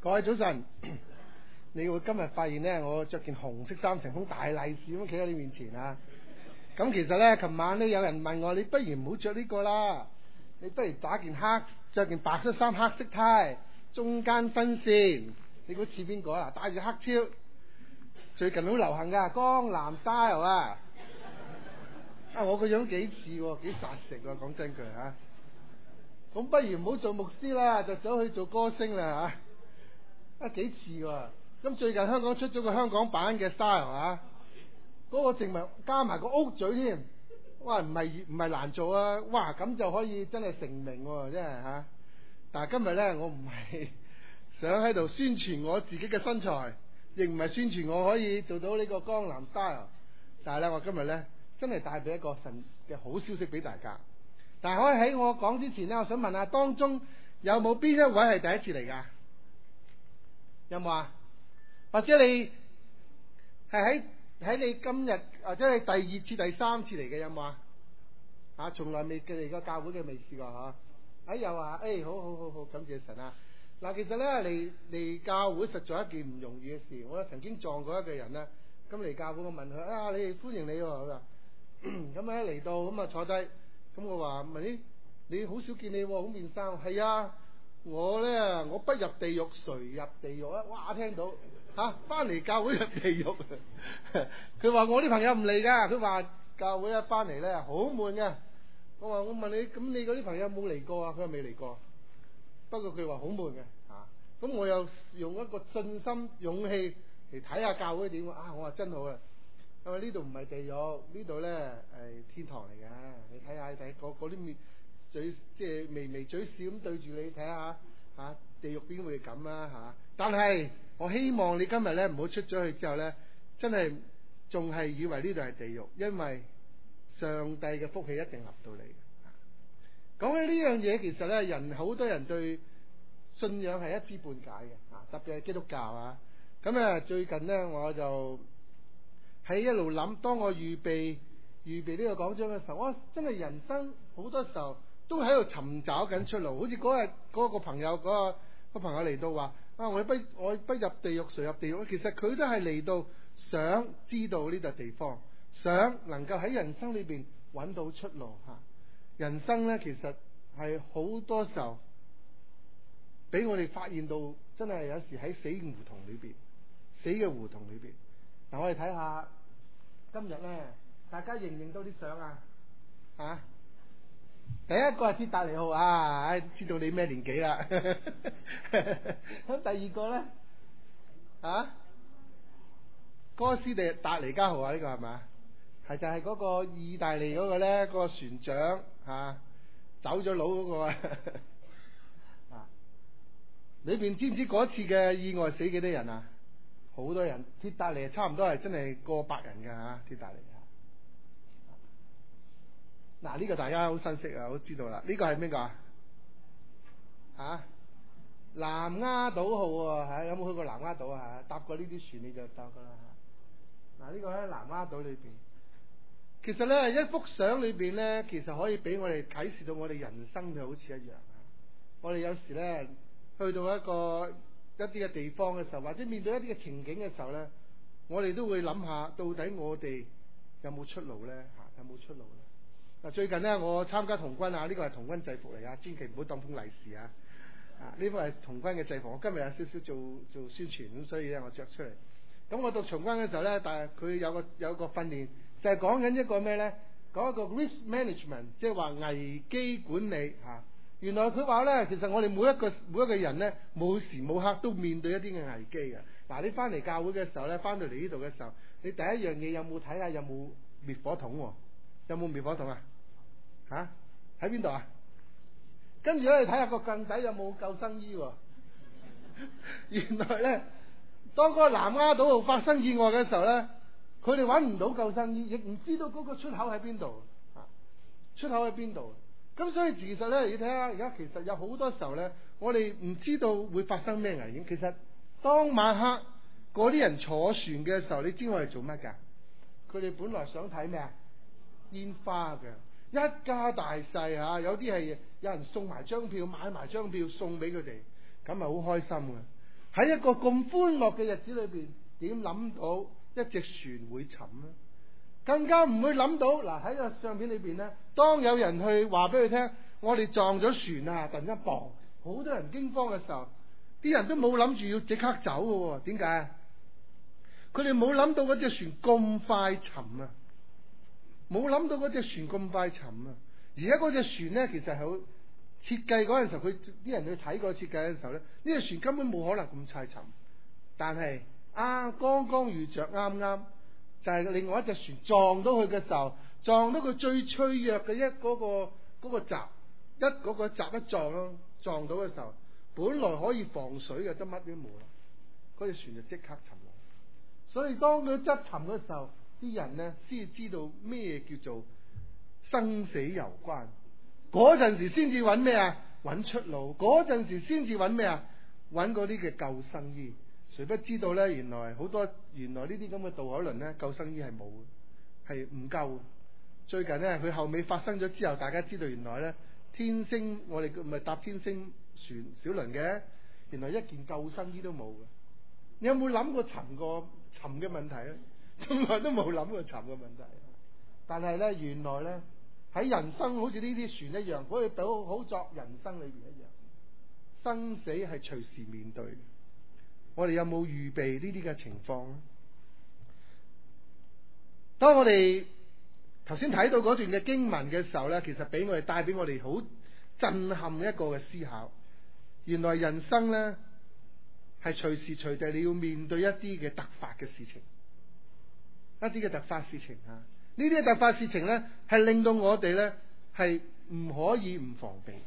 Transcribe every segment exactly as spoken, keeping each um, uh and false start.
各位早晨，你會今日發現咧，我着件紅色衫，成封大利是咁企喺你面前啊！咁其實咧，琴晚都有人問我，你不如唔好着呢個啦，你不如打件黑，着件白恤衫、黑色呔，中間分線，你估似邊個啊？戴住黑超，最近好流行噶江南 style 啊！啊，我個樣幾似喎，幾殺食喎，講真句啊！咁不如唔好做牧師啦，就走去做歌星啦吓，啊幾似喎！咁最近香港出咗個香港版嘅 style 啊，嗰、那個淨係加埋個 O 嘴添，哇唔係唔係難做啊！哇咁就可以真係成名喎，真係吓、啊！但係今日咧，我唔係想喺度宣傳我自己嘅身材，亦唔係宣傳我可以做到呢個江南 style， 但係咧，我今日咧真係帶俾一個神嘅好消息俾大家。但係可以喺我講之前咧，我想問下當中有冇邊一位係第一次嚟噶？有冇啊？或者你係喺喺你今日或者你第二次、第三次嚟嘅有冇啊？啊，從來未嚟過教會嘅未試過吓。哎有啊，哎好好好好，感謝神啊！嗱，其實咧嚟嚟教會實在一件唔容易嘅事。我曾經撞過一個人咧，咁嚟教會我問佢啊，你哋歡迎你喎，佢話咁咧嚟到咁啊坐低。咁我話問你，你好少見你好面生，係啊，我咧我不入地獄誰入地獄啊？哇，聽到吓翻嚟教會入地獄，佢話我啲朋友唔嚟噶，佢話教會一翻嚟咧好悶嘅。我話我問你，咁你嗰啲朋友有冇嚟過啊？佢話未嚟過，不過佢話好悶嘅吓。咁我又用一個信心勇氣嚟睇下教會點啊！我話真好啊！因為呢度唔係地獄，呢度咧係天堂嚟嘅。你睇下，睇嗰嗰啲面嘴，即係微微嘴笑咁對住你，睇下吓地獄邊會咁啊吓！但係我希望你今日咧唔好出咗去之後咧，真係仲係以為呢度係地獄，因為上帝嘅福氣一定臨到你。講起呢樣嘢，其實咧人好多人對信仰係一知半解嘅，啊，特別係基督教啊。咁啊，最近咧我就喺一路諗，當我預備預備呢個講章嘅時候，我真係人生好多時候都喺度尋找緊出路。好似嗰日嗰個朋友嗰、嗰個、嗰個朋友嚟到話啊，我不我不入地獄誰入地獄？其實佢都係嚟到想知道呢笪地方，想能夠喺人生裏邊揾到出路吓。人生咧其實係好多時候俾我哋發現到，真係有時喺死胡同裏邊，死嘅胡同裏邊。嗱，我哋睇下今日咧，大家認唔認到啲相啊？啊，第一個係鐵達尼號啊，知道你咩年紀啦。咁第二個咧，啊，哥斯達黎加號啊，呢個係咪？係就係嗰個意大利嗰個咧，嗰個船長啊，走咗佬嗰個啊。啊，裏邊知唔知嗰次嘅意外死幾多人啊？好多人，鐵達尼差唔多係真係過百人㗎吓，鐵達尼啊！嗱，呢個大家好新識啊，好知道啦。呢個係咩個啊？吓，南丫島號吓，有冇去過南丫島啊？搭過呢啲船你就搭噶啦吓。嗱，呢個喺南丫島裏邊，其實咧一幅相裏邊咧，其實可以俾我哋啟示到我哋人生就好似一樣啊！我哋有時咧去到一個一啲嘅地方嘅時候，或者面對一啲嘅情景嘅時候咧，我哋都會諗下，到底我哋有冇出路咧？吓，有冇出路咧？嗱，最近咧我參加童軍啊，呢個係童軍制服嚟噶，千祈唔好當封利是啊！啊，呢個係童軍嘅制服，我今日有少少做做宣傳，咁所以咧我着出嚟。咁我讀童軍嘅時候咧，但係佢有個有個訓練，就係講緊一個咩咧？講一個 risk management，即係話危機管理吓。原來佢話咧，其實我哋每一個每一個人咧，冇時冇刻都面對一啲嘅危機嘅。嗱，你翻嚟教會嘅時候咧，翻到嚟呢度嘅時候，你第一樣嘢有冇睇下有冇滅火筒？有冇滅火筒啊？吓，喺邊度啊？跟住咧，你睇下個更底有冇救生衣。原來咧，當嗰個南丫島號發生意外嘅時候咧，佢哋揾唔到救生衣，亦唔知道嗰個出口喺邊度。啊，出口喺邊度？咁所以其實咧，你睇下而家其實有好多時候咧，我哋唔知道會發生咩危險。其實當晚黑嗰啲人坐船嘅時候，你知我哋做乜噶？佢哋本來想睇咩啊？煙花嘅，一家大細吓，有啲係有人送埋張票，買埋張票送俾佢哋，咁咪好開心嘅。 喺一個咁歡樂嘅日子裏邊，點諗到一隻船會沉呢？更加唔會諗到嗱，喺個相片裏邊呢，當有人去話俾佢聽，我哋撞咗船啊！突然間砰，好多人驚慌嘅時候，啲人都冇諗住要即刻走嘅。點解？佢哋冇諗到嗰隻船咁快沉啊！冇諗到嗰隻船咁快沉啊！而家嗰隻船呢，其實係好設計嗰陣時候，佢啲人去睇過設計嘅時候咧，呢隻船根本冇可能咁快沉。但係啊，剛剛遇着啱啱，就係另外一隻船撞到佢嘅時候，撞到佢最脆弱嘅一嗰個嗰個閘，一嗰個閘一撞咯，撞到嘅時候，本來可以防水嘅，得乜都冇啦，嗰隻船就即刻沉落。所以當佢側沉嘅時候，啲人呢先知道咩叫做生死攸關。嗰陣時先至揾咩啊？揾出路。嗰陣時先至揾咩啊？揾嗰啲嘅救生衣。誰不知道呢？原來好多原來呢啲咁嘅渡海輪呢，救生衣係冇嘅，係唔夠。最近呢，佢後尾發生咗之後，大家知道原來呢，天星我哋唔係搭天星船小輪嘅，原來一件救生衣都冇嘅。你有冇諗過沉過沉嘅問題咧？從來都冇諗過沉嘅問題。但係呢，原來呢，喺人生好似呢啲船一樣，可以到好作人生裏邊一樣，生死係隨時面對。我哋有冇預備呢啲嘅情況咧？當我哋頭先睇到嗰段嘅經文嘅時候呢，其實俾我哋帶俾我哋好震撼一個嘅思考。原來人生呢，係隨時隨地你要面對一啲嘅突發嘅事情，一啲嘅突發事情啊！呢啲嘅突發事情呢，係令到我哋呢，係唔可以唔防備。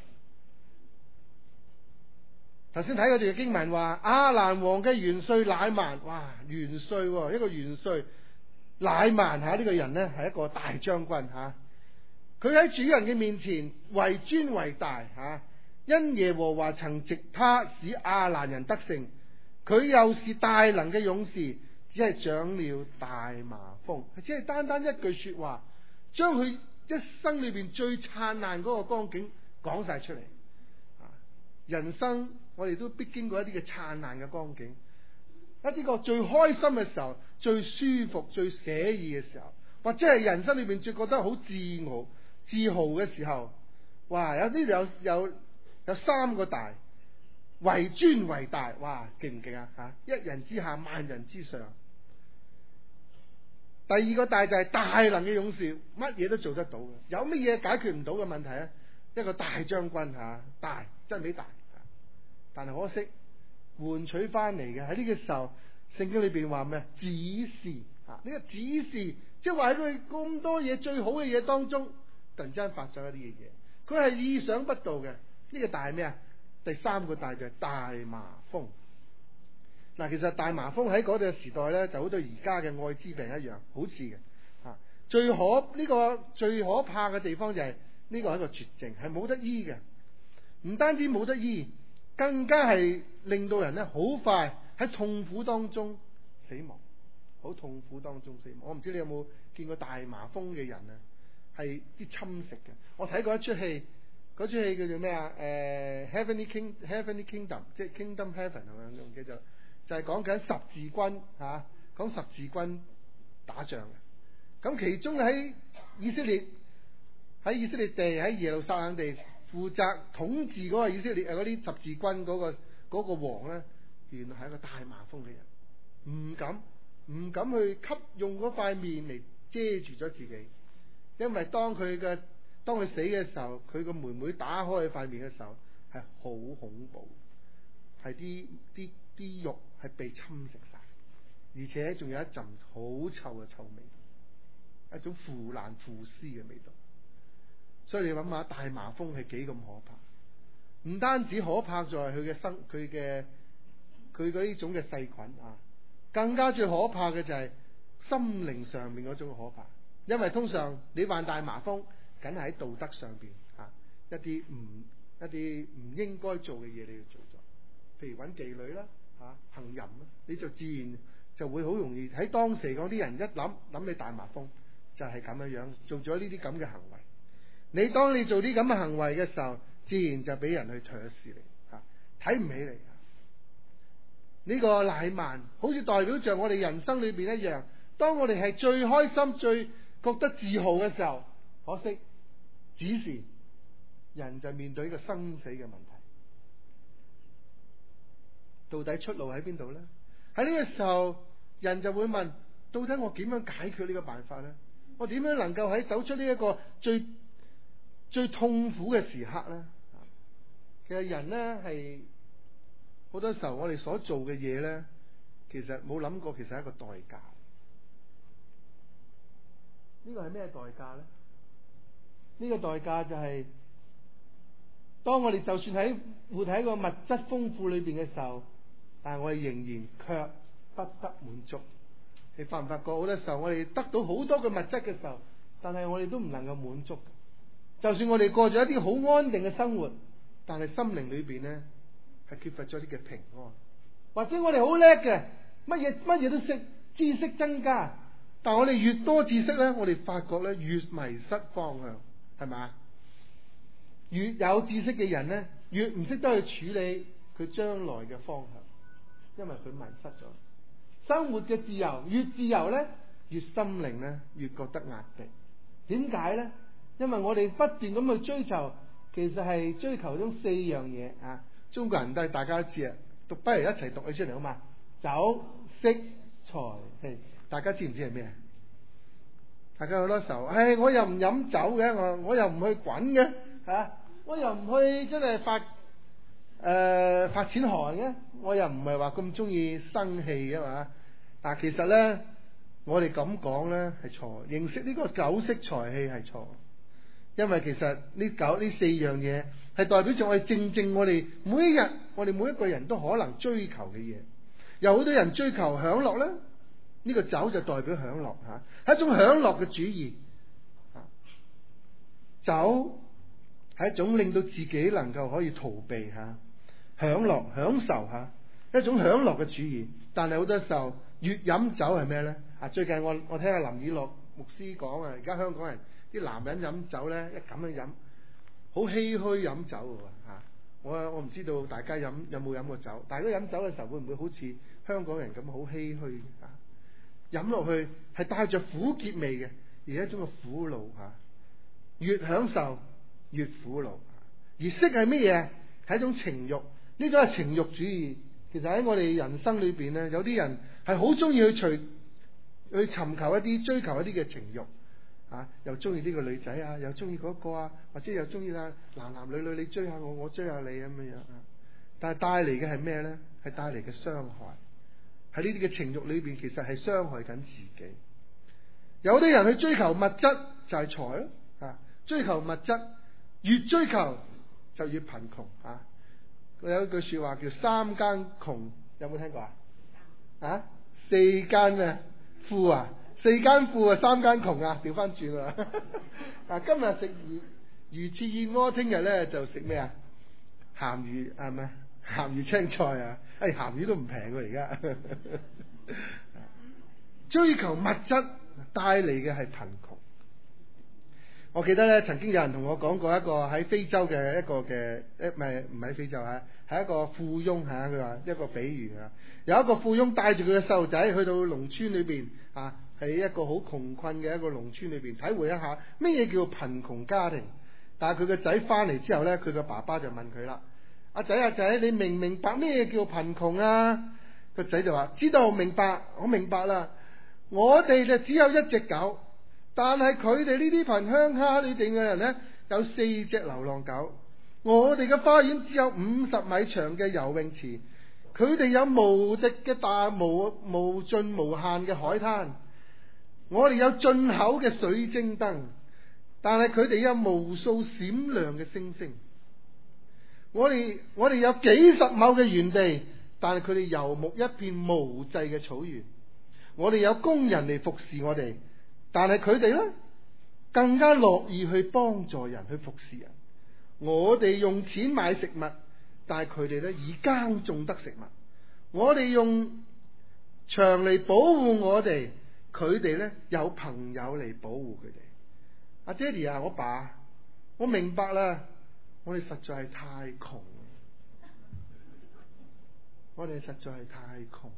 頭先睇嗰段經文話，亞蘭王嘅元帥乃縵，哇，元帥一個元帥乃縵吓，呢個人呢係一個大將軍吓，佢喺主人嘅面前為尊為大吓，因耶和華曾藉他使亞蘭人得勝，佢又是大能嘅勇士，只係長了大麻風，只係單單一句說話，將佢一生裏邊最燦爛嗰個光景講晒出嚟。人生我哋都必經過一啲嘅燦爛嘅光景，一啲個最開心嘅時候，最舒服、最寫意嘅時候，或者係人生裏邊最覺得好自傲、自豪嘅時候，哇！有啲有有有三個大，為尊為大，哇！勁唔勁啊？吓，一人之下，萬人之上。第二個大就係大能嘅勇士，乜嘢都做得到嘅，有乜嘢解決唔到嘅問題咧？一個大將軍吓，大真比大。但係可惜換取翻嚟嘅喺呢個時候，聖經裏邊話咩？只是啊，呢個只是即係話喺佢咁多嘢最好嘅嘢當中，突然之間發生一啲嘅嘢，佢係意想不到嘅。呢個大係咩啊？第三個大就係大麻風。嗱，其實大麻風喺嗰個時代咧，就好似而家嘅艾滋病一樣，好似嘅啊。最可呢個最可怕嘅地方就係呢個係一個絕症，係冇得醫嘅。唔單止冇得醫，更加係令到人咧好快喺痛苦當中死亡，好痛苦當中死亡。我唔知你有冇見過大麻風嘅人啊？係啲侵蝕嘅。我睇過一出戲，嗰出戲叫做咩啊？誒、呃、，Heavenly King Heavenly Kingdom，即係 Kingdom Heaven 係咪？唔記得咗，就係講緊十字軍吓，講、啊、十字軍打仗嘅。咁其中喺以色列喺以色列地喺耶路撒冷地。負責統治嗰個以色列誒嗰啲十字軍嗰、嗰個、嗰個王咧，原來係一個大麻風嘅人，唔敢唔敢去吸用嗰塊面嚟遮住咗自己，因為當佢嘅當佢死嘅時候，佢個妹妹打開佢塊面嘅時候係好恐怖，係啲啲啲肉係被侵蝕晒，而且仲有一陣好臭嘅臭味，一種腐爛腐屍嘅味道。所以你諗下，大麻風係幾咁可怕？唔單止可怕在佢嘅生，佢嘅佢嗰呢種嘅細菌啊，更加最可怕嘅就係心靈上面嗰種可怕。因為通常你患大麻風，梗係喺道德上邊啊，一啲唔一啲唔應該做嘅嘢你要做咗，譬如揾妓女啦，啊行淫啦，你就自然就會好容易喺當時嗰啲人一諗諗你大麻風，就係咁樣樣做咗呢啲咁嘅行為。你當你做啲咁嘅行為嘅時候，自然就俾人去唾棄你，吓睇唔起你。 呢個乃縵，好似代表着我哋人生裏邊一樣。當我哋係最開心、最覺得自豪嘅時候，可惜只是人就面對一個生死嘅問題。到底出路喺邊度呢？喺呢個時候，人就會問：到底我點樣解決呢個辦法呢？我點樣能夠喺走出呢一個最最痛苦嘅時刻呢？其實人呢，係好多時候我哋所做嘅嘢呢，其實冇諗過，其實係一個代價。呢個係咩代價呢？呢個代價就係當我哋就算喺活喺一個物質豐富裏邊嘅時候，但係我哋仍然卻不得滿足。你發唔發覺好多時候我哋得到好多嘅物質嘅時候，但係我哋都唔能夠滿足。就算我哋過咗一啲好安定嘅生活，但係心靈裏邊呢，係缺乏咗啲嘅平安。或者我哋好叻嘅，乜嘢乜嘢都識，知識增加，但係我哋越多知識呢，我哋發覺呢，越迷失方向，係咪？越有知識嘅人呢，越唔識得去處理佢將來嘅方向，因為佢迷失咗。生活嘅自由越自由呢，越心靈呢越覺得壓迫。點解呢？因為我哋不斷咁去追求，其實係追求咗四樣嘢啊！中國人都係大家都知啊，讀不如一齊讀起出嚟好嘛？酒、色、財、氣，大家知唔知係咩？大家好多時候，唉，我又唔飲酒嘅，我我又唔去滾嘅，啊，我又唔去真係發誒、呃、發錢寒嘅，我又唔係話咁中意生氣嘅嘛。但其實咧，我哋咁講咧係錯，認識呢個酒色財氣係錯，因為其實呢九呢四樣嘢係代表住我哋正正我哋每一日，我哋每一個人都可能追求嘅嘢。有好多人追求享樂咧，呢、呢個酒就代表享樂吓，係一種享樂嘅主義。酒係一種令到自己能夠可以逃避吓享樂、享受吓一種享樂嘅主義。但係好多時候，越飲酒係咩咧？啊，最近我我聽阿林以樂牧師講啊，而家香港人啲男人飲酒咧，一咁樣飲，好唏噓飲酒嘅吓。我我唔知道大家飲有冇飲過酒，但係如果飲酒嘅時候會唔會好似香港人咁好唏噓啊？飲落去係帶着苦澀味嘅，而係一種嘅苦惱吓。越享受越苦惱。而色係乜嘢？係一種情慾，呢種係情慾主義。其實喺我哋人生裏邊咧，有啲人係好中意去隨去尋求一啲追求一啲嘅情慾啊，又中意呢個女仔啊，又中意嗰個啊，或者又中意啦男男女女，你追下我，我追下你咁樣樣啊。但係帶嚟嘅係咩咧？係帶嚟嘅傷害。喺呢啲嘅情慾裏邊，其實係傷害緊自己。有啲人去追求物質就係財咯啊，追求物質越追求就越貧窮啊。佢有一句說話叫三間窮，有冇聽過啊？啊，四間咩富啊？四間富啊，三間窮啊，調翻轉啊！啊，今日食魚魚翅燕窩，聽日咧就食咩啊？鹹魚係咪？鹹魚青菜啊！誒，鹹魚都唔平喎而家。追求物質帶嚟嘅係貧窮。我記得咧，曾經有人同我講過一個喺非洲嘅一個嘅，誒唔係唔係非洲啊，係一個富翁吓，佢話一個比喻啊，有一個富翁帶住佢嘅細路仔去到農村裏邊啊，喺一個好窮困嘅一個農村裏邊體會一下咩嘢叫貧窮家庭。但係佢個仔翻嚟之後咧，佢個爸爸就問佢啦：阿仔阿仔，你明唔明白咩嘢叫貧窮啊？個仔就話：知道明白，我明白啦。我哋就只有一隻狗。但係佢哋呢啲貧鄉下裏邊嘅人呢，有四隻流浪狗。我哋嘅花園只有五十米長嘅游泳池，佢哋有無敵嘅大無無盡無限嘅海灘。我哋有進口嘅水晶燈，但係佢哋有無數閃亮嘅星星。我哋我哋有幾十畝嘅園地，但係佢哋游牧一片無際嘅草原。我哋有工人嚟服侍我哋。但係佢哋咧更加樂意去幫助人，去服侍人。我哋用錢買食物，但係佢哋咧以耕種得食物。我哋用牆嚟保護我哋，佢哋咧有朋友嚟保護佢哋。阿爹哋啊，我爸，我明白啦，我哋實在係太窮。 我哋實在係太窮。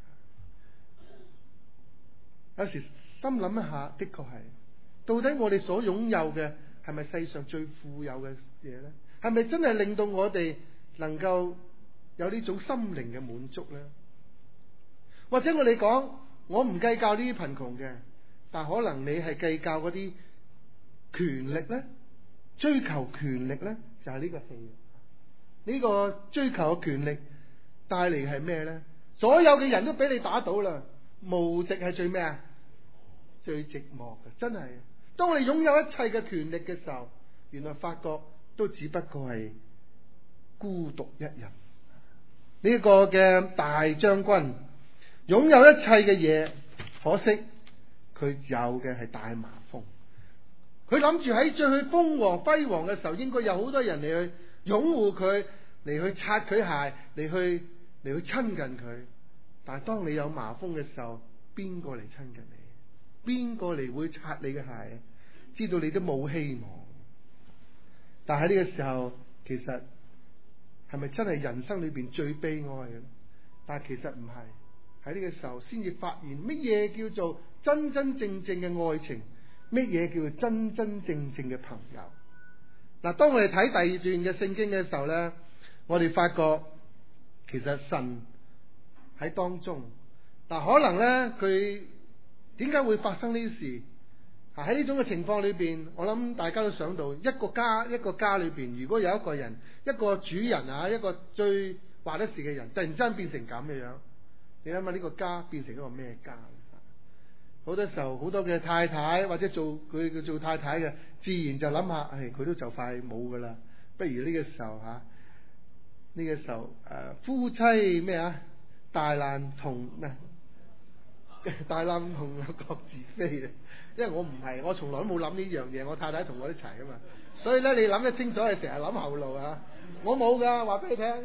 有時心諗一下，的確係，到底我哋所擁有嘅係咪世上最富有嘅嘢呢？係咪真係令到我哋能夠有呢種心靈嘅滿足呢？或者我哋講，我唔計較呢啲貧窮嘅，但可能你係計較嗰啲權力呢？追求權力呢，就係呢個戲。呢個追求嘅權力帶嚟係咩呢？所有嘅人都俾你打倒啦，無敵係最咩啊？最寂寞嘅，真係。當我哋擁有一切嘅權力嘅時候，原來發覺都只不過係孤獨一人。呢個嘅大將軍擁有一切嘅嘢，可惜佢有嘅係大麻風。佢諗住喺最去風煌輝煌嘅時候，應該有好多人嚟去擁護佢，嚟去擦佢鞋，嚟去嚟去親近佢。但係當你有麻風嘅時候，邊個嚟親近你？邊個嚟會擦你嘅鞋？知道你都冇希望。但係呢個時候，其實係咪真係人生裏邊最悲哀嘅？但係其實唔係。喺呢個時候先至發現乜嘢叫做真真正正嘅愛情，乜嘢叫做真真正正嘅朋友。嗱，當我哋睇第二段嘅聖經嘅時候呢，我哋發覺其實神喺當中。嗱，可能呢，佢點解會發生呢啲事？喺呢種嘅情況裏邊，我諗大家都想到，一個家一個家裏邊，如果有一個人，一個主人啊，一個最話得事嘅人，突然之間變成咁嘅樣，你諗下呢個家變成一個咩家？好多時候，好多嘅太太或者做佢佢做太太嘅，自然就諗下，唉，佢都就快冇噶啦，不如呢個時候吓，呢個時候誒、呃，夫妻咩啊，大難同咩？大難同各自飛啊！因為我唔係，我從來都冇諗呢樣嘢。我太太同我一齊噶嘛，所以咧，你諗得清楚，係成日諗後路啊！我冇噶，話俾你聽。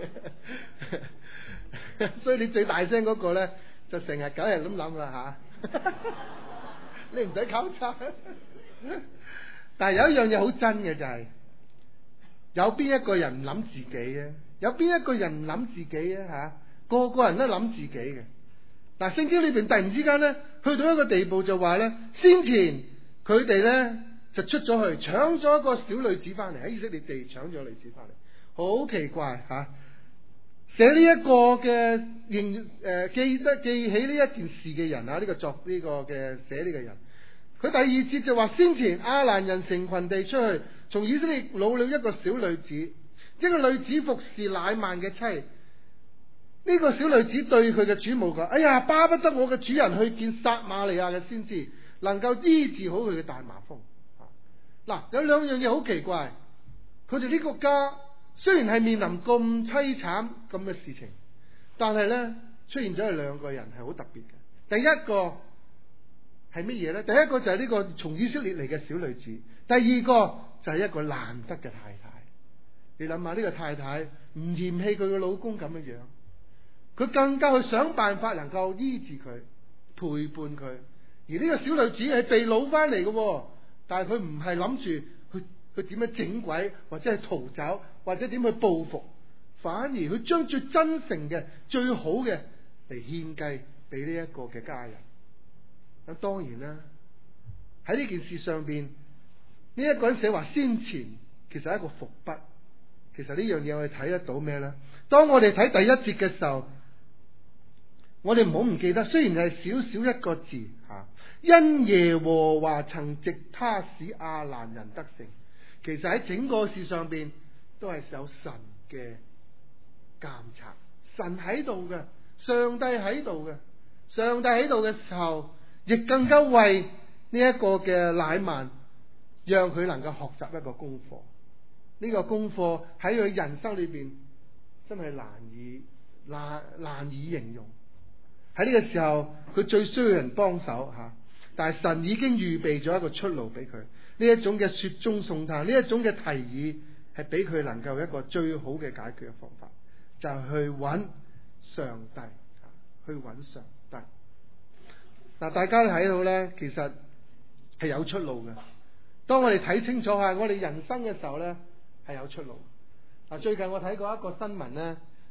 所以你最大聲嗰個咧，就成日九日咁諗啦吓。你唔使考察。但係有一樣嘢好真嘅就係、是，有邊一個人唔諗自己啊？有邊一個人唔諗自己啊？吓，個個人都諗自己嘅。嗱，聖經裏邊突然之間咧，去到一個地步就話咧，先前佢哋咧就出咗去搶咗一個小女子翻嚟，喺以色列地搶咗女子翻嚟，好奇怪吓！寫呢一個嘅認誒記得記起呢一件事嘅人啊，呢、這個作呢、這個嘅寫呢個人，佢第二節就話，先前亞蘭人成群地出去，從以色列擄了一個小女子，一個女子服侍乃縵嘅妻。呢個小女子對佢嘅主母講：哎呀，巴不得我嘅主人去見撒瑪利亞嘅先知，能夠醫治好佢嘅大麻風。嗱，有兩樣嘢好奇怪，佢哋呢個家雖然係面臨咁淒慘咁嘅事情，但係呢出現咗係兩個人係好特別嘅。第一個係乜嘢呢？第一個就係呢個從以色列嚟嘅小女子，第二個就係一個難得嘅太太。你諗下，呢個太太唔嫌棄佢嘅老公咁嘅樣。佢更加去想辦法能夠醫治佢，陪伴佢。而呢個小女子係被擄翻嚟嘅，但係佢唔係諗住去去點樣整鬼，或者係逃走，或者點去報復，反而佢將最真誠嘅、最好嘅嚟獻計俾呢一個嘅家人。咁當然啦，喺呢件事上邊，呢一個人寫話先前其實係一個伏筆。其實呢樣嘢我哋睇得到咩咧？當我哋睇第一節嘅時候，我哋唔好唔記得，雖然係少少一個字吓，因耶和華曾藉他使亞蘭人得勝。其實喺整個事上邊都係有神嘅監察，神喺度嘅，上帝喺度嘅，上帝喺度嘅時候，亦更加為呢一個嘅乃縵，讓佢能夠學習一個功課。呢個功課喺佢人生裏邊真係難以難難以形容。喺呢個時候，佢最需要人幫手吓，但係神已經預備咗一個出路俾佢。呢一種嘅雪中送炭，呢一種嘅提議，係俾佢能夠一個最好嘅解決嘅方法，就係去揾上帝，去揾上帝。嗱，大家都睇到咧，其實係有出路嘅。當我哋睇清楚下我哋人生嘅時候咧，係有出路。嗱，最近我睇過一個新聞咧，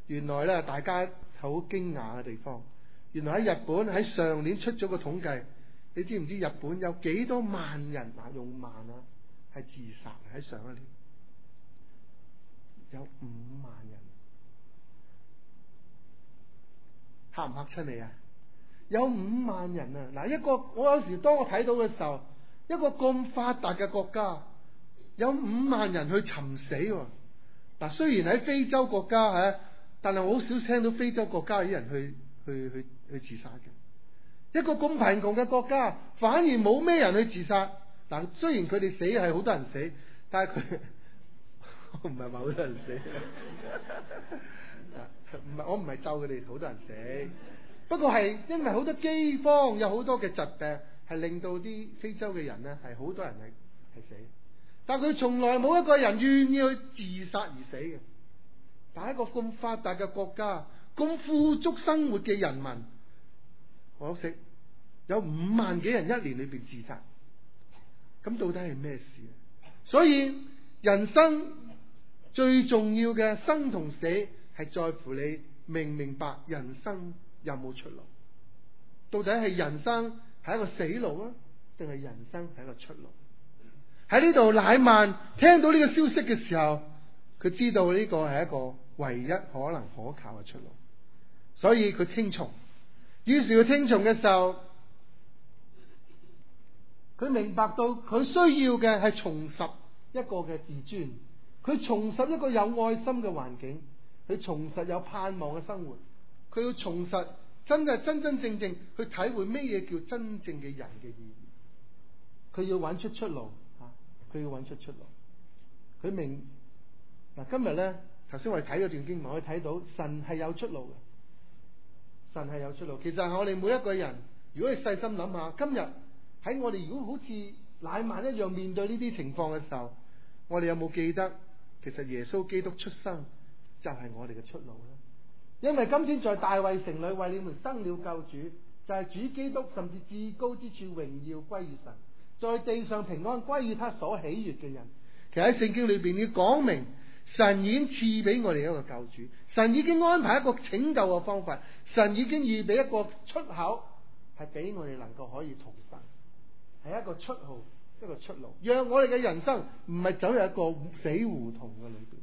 原來咧大家好驚訝嘅地方，原來喺日本喺上年出咗個統計，你知唔知日本有幾多萬人啊？用萬啊，係自殺喺上一年有五萬人，嚇唔嚇親你啊？有五萬人啊！嗱，一個我有時當我睇到嘅時候，一個咁發達嘅國家有五萬人去尋死喎。嗱，雖然喺非洲國家吓，但係我好少聽到非洲國家啲人去去去去自殺嘅。一個咁貧窮嘅國家，反而冇咩人去自殺。嗱，雖然佢哋死係好多人死，但係佢唔係話好多人死，唔係我唔係咒佢哋好多人死。不過係因為好多饑荒，有好多嘅疾病，係令到啲非洲嘅人呢係好多人係係死，但佢從來冇一個人願意去自殺而死嘅。但係一個咁發達嘅國家，咁富足生活嘅人民，可惜有五萬幾人一年裏邊自殺，咁到底係咩事？所以人生最重要嘅生同死，係在乎你明唔明白人生有冇出路？到底係人生係一個死路啊，定係人生係一個出路？喺呢度，乃縵聽到呢個消息嘅時候，佢知道呢個係一個唯一可能可靠嘅出路，所以佢聽從。於是佢聽從嘅時候，佢明白到佢需要嘅係重拾一個嘅自尊，佢重拾一個有愛心嘅環境，佢重拾有盼望嘅生活。佢要重拾真係真真正正去體會咩嘢叫真正嘅人嘅意義。佢要揾出出路，佢要揾出出路。佢明嗱，今日咧頭先我哋睇嗰段經文，可以睇到神係有出路嘅，神係有出路。其實係我哋每一個人，如果你細心諗下，今日喺我哋如果好似乃縵一樣面對呢啲情況嘅時候，我哋有冇記得其實耶穌基督出生就係我哋嘅出路咧？因為今天在大衛城裏為你們生了救主，就係、是、主基督，甚至至高之處榮耀歸於神，在地上平安歸於他所喜悅嘅人。其實喺聖經裏邊要講明，神已經賜俾我哋一個救主，神已經安排一個拯救嘅方法，神已經預備一個出口，係俾我哋能夠可以逃生，係一個出路，一個出路，讓我哋嘅人生唔係走入一個死胡同嘅裏邊。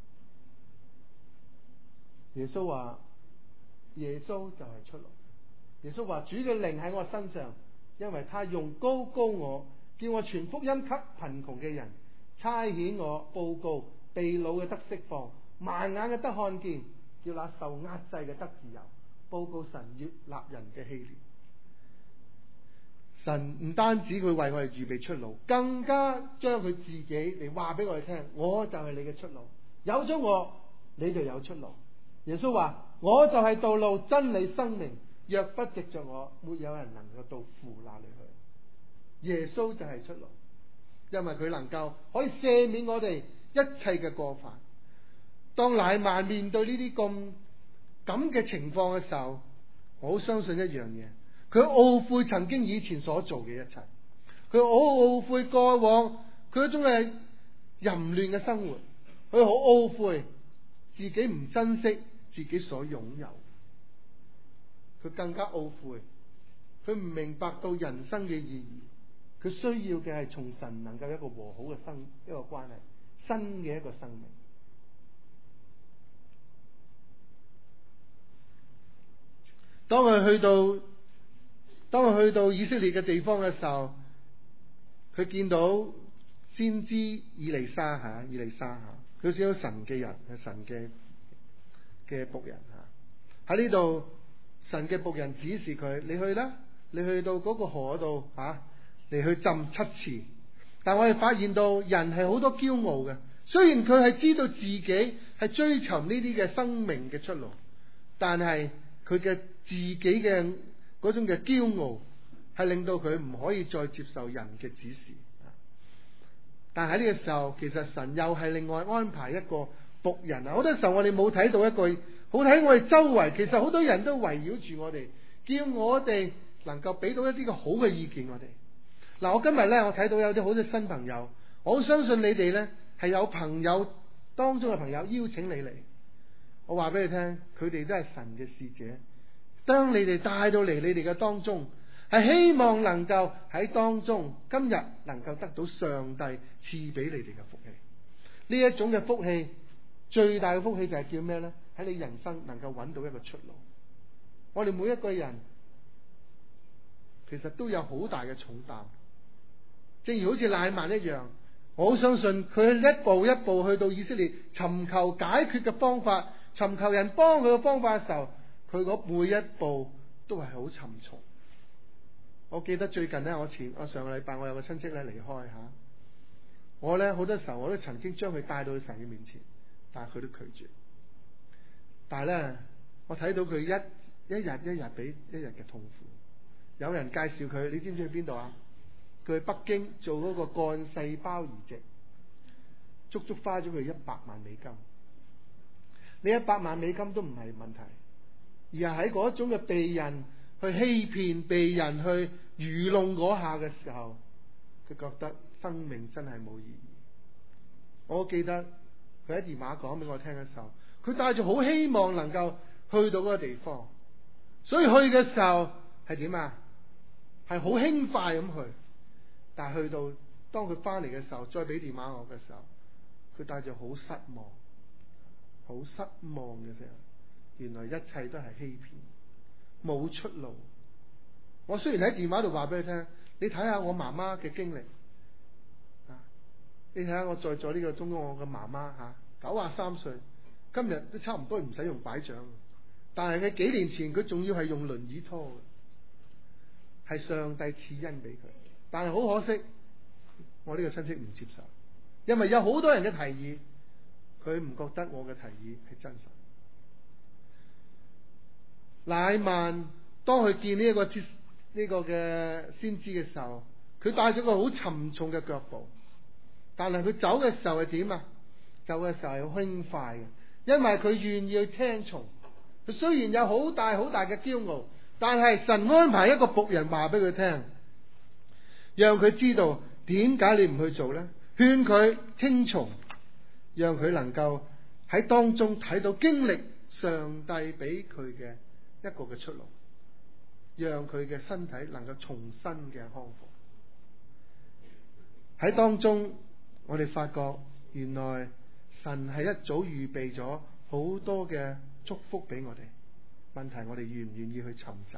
耶穌話：耶穌就係出路。耶穌話：主嘅靈喺我身上，因為他用膏膏我，叫我傳福音給貧窮嘅人，差遣我報告被擄嘅得釋放，盲眼嘅得看見，叫那受壓制嘅得自由，報告神悅納人嘅禧年。神唔單止佢為我哋預備出路，更加將佢自己嚟話俾我哋聽：我就係你嘅出路，有咗我，你就有出路。耶穌話：我就係道路、真理、生命，若不藉着我，沒有人能夠到父那裏去。耶穌就係出路，因為佢能夠可以赦免我哋一切嘅過犯。當乃縵面對呢啲咁咁嘅情況嘅時候，我好相信一樣嘢，佢懊悔曾經以前所做嘅一切，佢好懊悔過往佢一種嘅淫亂嘅生活，佢好懊悔自己唔珍惜自己所擁有，佢更加懊悔，佢唔明白到人生嘅意義，佢需要嘅係從神能夠一個和好嘅生一個關係，新嘅一個生命。當佢去到當佢去到以色列嘅地方嘅時候，佢見到先知以利沙吓，以利沙吓，佢見到神嘅人，係神嘅嘅僕人吓，喺呢度神嘅僕人指示佢：你去啦，你去到嗰個河度吓，嚟去浸七次。但我哋發現到人係好多驕傲嘅，雖然佢係知道自己係追尋呢啲嘅生命嘅出路，但係佢嘅自己嘅嗰種嘅驕傲係令到佢唔可以再接受人嘅指示。但喺呢個時候，其實神又係另外安排一個僕人啊！好多時候我哋冇睇到一句，好睇我哋周圍，其實好多人都圍繞住我哋，叫我哋能夠俾到一啲嘅好嘅意見我哋。嗱，我今日咧，我睇到有啲好多新朋友，我好相信你哋咧係有朋友當中嘅朋友邀請你嚟， 我話俾你聽，佢哋都係神嘅使者，當你哋帶到嚟你哋嘅當中，係希望能夠喺當中今日能夠得到上帝賜俾你哋嘅福氣。呢一種嘅福氣，最大嘅福氣就係叫咩呢？喺你人生能夠揾到一個出路。我哋每一個人其實都有好大嘅重擔，正如好似乃縵一樣，我好相信佢一步一步去到以色列尋求解決嘅方法，尋求人幫佢嘅方法嘅時候，佢嗰每一步都係好沉重。我記得最近呢，我前我上個禮拜我有個親戚咧離開吓，我咧好多時候我都曾經將佢帶到去神嘅面前，但係佢都拒絕。但係咧，我睇到佢一一日一日比一日嘅痛苦。有人介紹佢，你知唔知去邊度啊？佢去北京做嗰個幹細胞移植，足足花咗佢一百萬美金。呢一百萬美金都唔係問題，而係喺嗰種嘅被人去欺騙、被人去愚弄嗰下嘅時候，佢覺得生命真係冇意義。我記得佢喺電話講俾我聽嘅時候，佢帶住好希望能夠去到嗰個地方，所以去嘅時候係點啊？係好輕快咁去，但係去到當佢翻嚟嘅時候，再俾電話我嘅時候，佢帶住好失望、好失望嘅時候，原來一切都係欺騙，冇出路。我雖然喺電話度話俾你聽，你睇下我媽媽嘅經歷啊，你睇下我在座呢個中我嘅媽媽吓，九啊三歲，今日都差唔多唔使用擺掌，但係佢幾年前佢仲要係用輪椅拖嘅，係上帝賜恩俾佢。但係好可惜，我呢個親戚唔接受，因為有好多人嘅提議，佢唔覺得我嘅提議係真實。乃縵當佢見呢一個呢個嘅先知嘅時候，佢帶咗個好沉重嘅腳步，但係佢走嘅時候係點啊？走嘅時候係好輕快嘅，因為佢願意去聽從。佢雖然有好大好大嘅驕傲，但係神安排一個僕人話俾佢聽，讓佢知道點解你唔去做呢？勸佢聽從，讓佢能夠喺當中睇到經歷上帝俾佢嘅一個嘅出路，讓佢嘅身體能夠重新嘅康復。喺當中我哋發覺原來神係一早預備咗好多嘅祝福俾我哋，問題我哋願唔願意去尋找？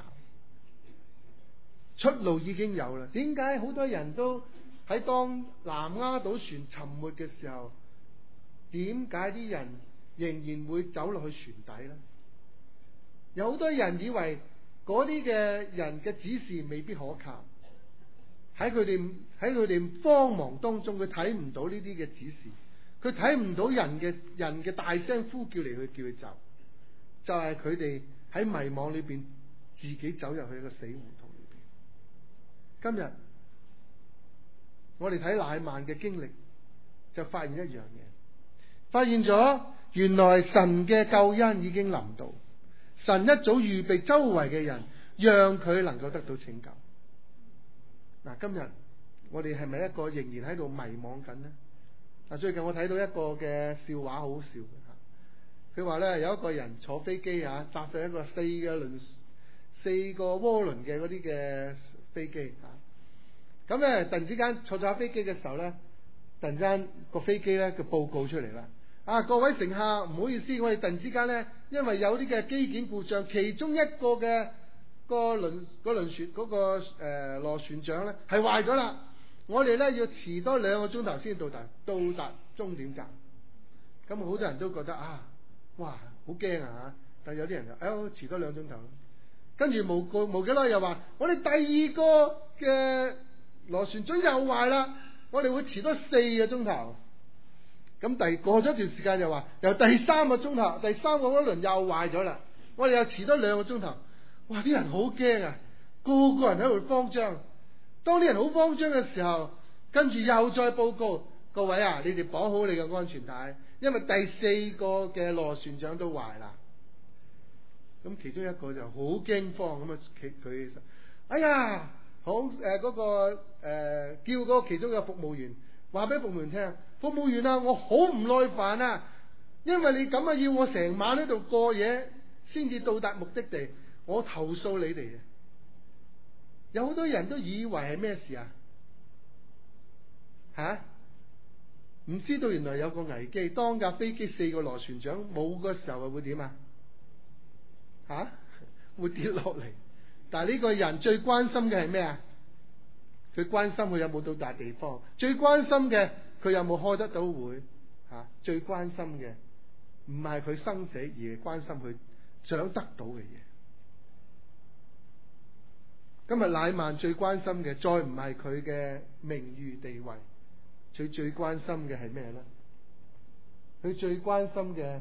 出路已經有啦，點解好多人都喺當南丫島船沉沒嘅時候，點解啲人仍然會走落去船底呢？有好多人以為嗰啲嘅人嘅指示未必可靠，喺佢哋喺佢哋慌忙當中，佢睇唔到呢啲嘅指示，佢睇唔到人嘅人嘅大聲呼叫嚟去叫佢走，就係佢哋喺迷惘裏邊自己走入去一個死胡同裏邊。今日我哋睇乃縵嘅經歷，就發現一樣嘢，發現咗原來神嘅救恩已經臨到，神一早預備周圍嘅人，讓佢能夠得到拯救。嗱，今日我哋係咪一個仍然喺度迷惘緊呢？嗱，最近我睇到一個嘅笑話，好好笑嘅。佢話咧，有一個人坐飛機啊，搭上一個四個輪四個渦輪嘅嗰啲嘅飛機啊。咁咧突然之間坐咗下飛機嘅時候咧，突然間個飛機咧個報告出嚟啦。啊，各位乘客，唔好意思，我哋突然之間咧，因為有啲嘅機件故障，其中一個嘅個輪個輪船嗰個誒螺旋槳咧係壞咗啦。我哋咧要遲多兩個鐘頭先到達到達終點站。咁好多人都覺得啊，哇，好驚啊吓！但係有啲人就哎喲遲多兩鐘頭。跟住冇個冇幾耐又話，我哋第二個嘅螺旋槳又壞啦，我哋會遲多四個鐘頭。咁第過咗一段時間又話，由第三個鐘頭，第三個嗰輪又壞咗啦，我哋又遲多兩個鐘頭。哇！啲人好驚啊，個個人喺度慌張。當啲人好慌張嘅時候，跟住又再報告，各位啊，你哋綁好你嘅安全帶，因為第四個嘅螺旋槳都壞啦。咁其中一個就好驚慌咁啊，佢佢哎呀，好誒嗰個誒、呃、叫嗰個其中嘅服務員話俾服務員聽，服務員啊，我好唔耐煩啊， 因為你咁啊，要我成晚喺度過夜先至到達目的地，我投訴你哋啊！有好多人都以為係咩事啊？吓、啊？唔知道原來有個危機，當架飛機四個螺旋槳冇嘅時候，會點啊？吓、啊？會跌落嚟。但係呢個人最關心嘅係咩啊？佢關心佢有冇到達地方，最關心嘅佢有冇開得到會吓、啊？最關心嘅唔係佢生死，而係關心佢想得到嘅嘢。今日乃縵最關心嘅，再唔係佢嘅名譽地位，佢最關心嘅係咩咧？佢最關心嘅，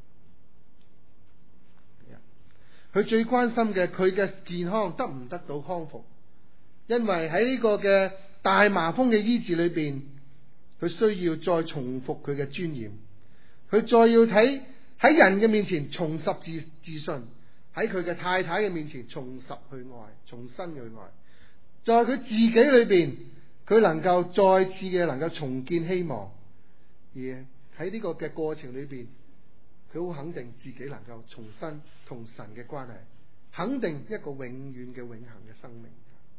佢最關心嘅，佢嘅健康得唔得到康復？因為喺呢個嘅大麻風嘅醫治裏邊，佢需要再重複佢嘅尊嚴，佢再要睇喺人嘅面前重拾自自信，喺佢嘅太太嘅面前重拾去愛，重新去愛，在佢自己裏邊，佢能夠再次嘅能夠重建希望，而喺呢個嘅過程裏邊，佢好肯定自己能夠重新同神嘅關係，肯定一個永遠嘅永恆嘅生命。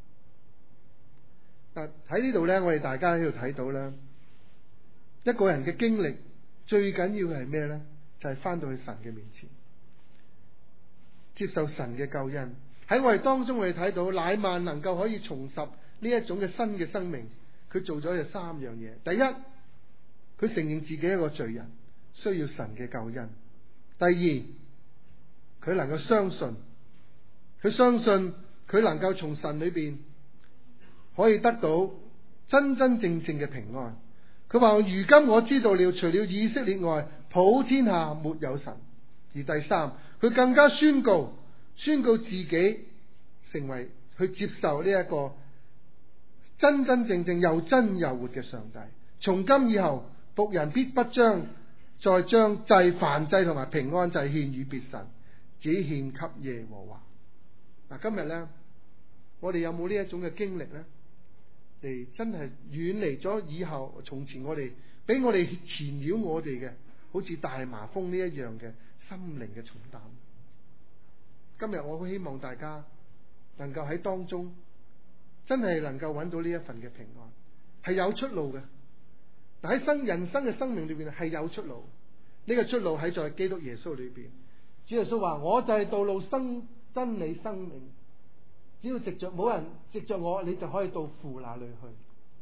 嗱，喺呢度咧，我哋大家喺度睇到咧，一個人嘅經歷最緊要嘅係咩咧？就係翻到去神嘅面前，接受神嘅救恩。喺我哋當中，我哋睇到乃縵能夠可以重拾呢一種嘅新嘅生命，佢做咗有三樣嘢。第一，佢承認自己一個罪人，需要神嘅救恩。第二，佢能夠相信，佢相信佢能夠從神裏邊可以得到真真正正嘅平安。佢話：如今我知道了，除了以色列外，普天下沒有神。而第三，佢更加宣告，宣告自己成為去接受呢一個真真正正又真又活嘅上帝。從今以後，僕人必不將再將祭燔祭同埋平安祭獻與別神，只獻給耶和華。嗱，今日呢，我哋有冇呢一種嘅經歷呢？嚟真係遠離咗以後從前我哋俾我哋纏繞我哋嘅，好似大麻風呢一樣嘅心靈嘅重擔。今日我好希望大家能夠喺當中真係能夠揾到呢一份嘅平安，係有出路嘅。嗱，喺生人生嘅生命裏邊係有出路，呢個出路喺在基督耶穌裏邊。主耶穌話：我就係道路、生真理、生命。只要藉着冇人藉着我，你就可以到父那裏去。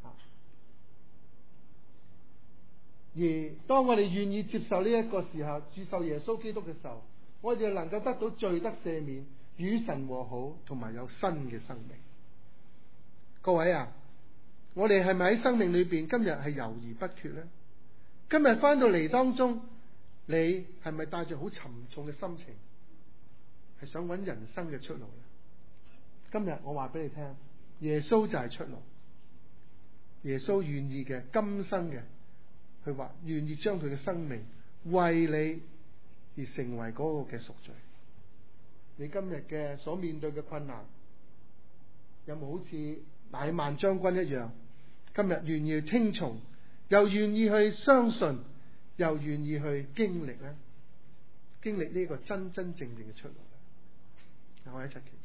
而當我哋願意接受呢一個時候，接受耶穌基督嘅時候，我哋就能夠得到罪得赦免，與神和好，同埋有新嘅生命。各位啊，我哋係咪喺生命裏邊今日係猶豫不決呢？今日翻到嚟當中，你係咪帶住好沉重嘅心情，係想揾人生嘅出路呢？今日我話俾你聽，耶穌就係出路。耶穌願意嘅，今生嘅，佢話願意將佢嘅生命為你而成為嗰個嘅贖罪。你今日嘅所面對嘅困難，有冇好似乃縵將軍一樣，今日願意聽從，又願意去相信，又願意去經歷呢？經歷呢個真真正正嘅出路呢？我一齊祈禱。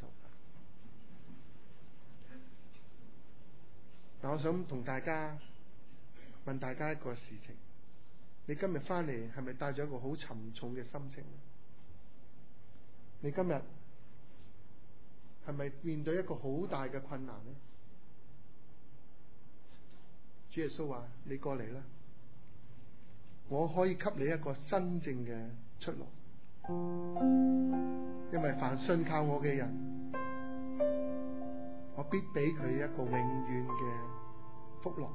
嗱，我想同大家問大家一個事情：你今日翻嚟係咪帶咗一個好沉重嘅心情？你今日係咪面對一個好大嘅困難呢？主耶穌話：你過嚟啦，我可以給你一個真正嘅出路，因為凡信靠我嘅人，我必俾佢一個永遠嘅福樂。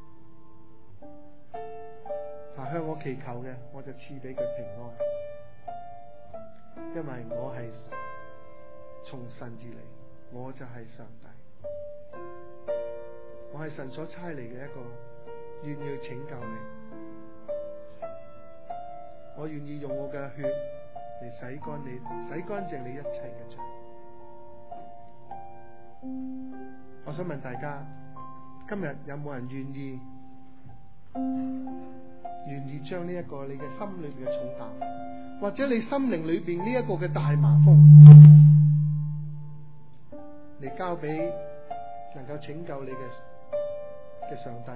凡向我祈求嘅，我就賜俾佢平安。因為我係從神而嚟，我就係上帝，我係神所差嚟嘅一個願意去拯救你。我願意用我嘅血嚟洗乾你，洗乾淨你一切嘅罪。我想問大家，今日有冇人願意願意將呢一個你嘅心裏邊嘅重擔，或者你心靈裏邊呢一個嘅大麻風，嚟交俾能夠拯救你嘅嘅上帝？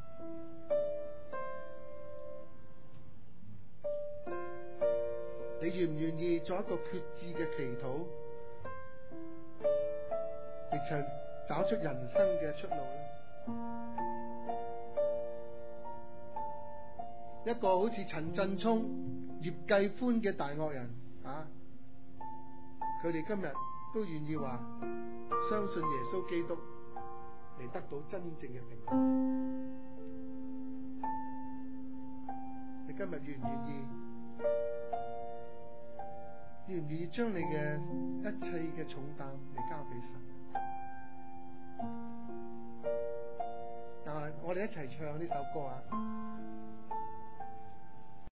你願唔願意做一個決志嘅祈禱，亦就找出人生嘅出路咧？一個好似陳振聰、葉繼歡嘅大惡人啊，佢哋今日都願意話相信耶穌基督嚟得到真正嘅平安。你今日願唔願意？願唔願意將你嘅一切嘅重擔嚟交俾神？但係我哋一齊唱呢首歌啊！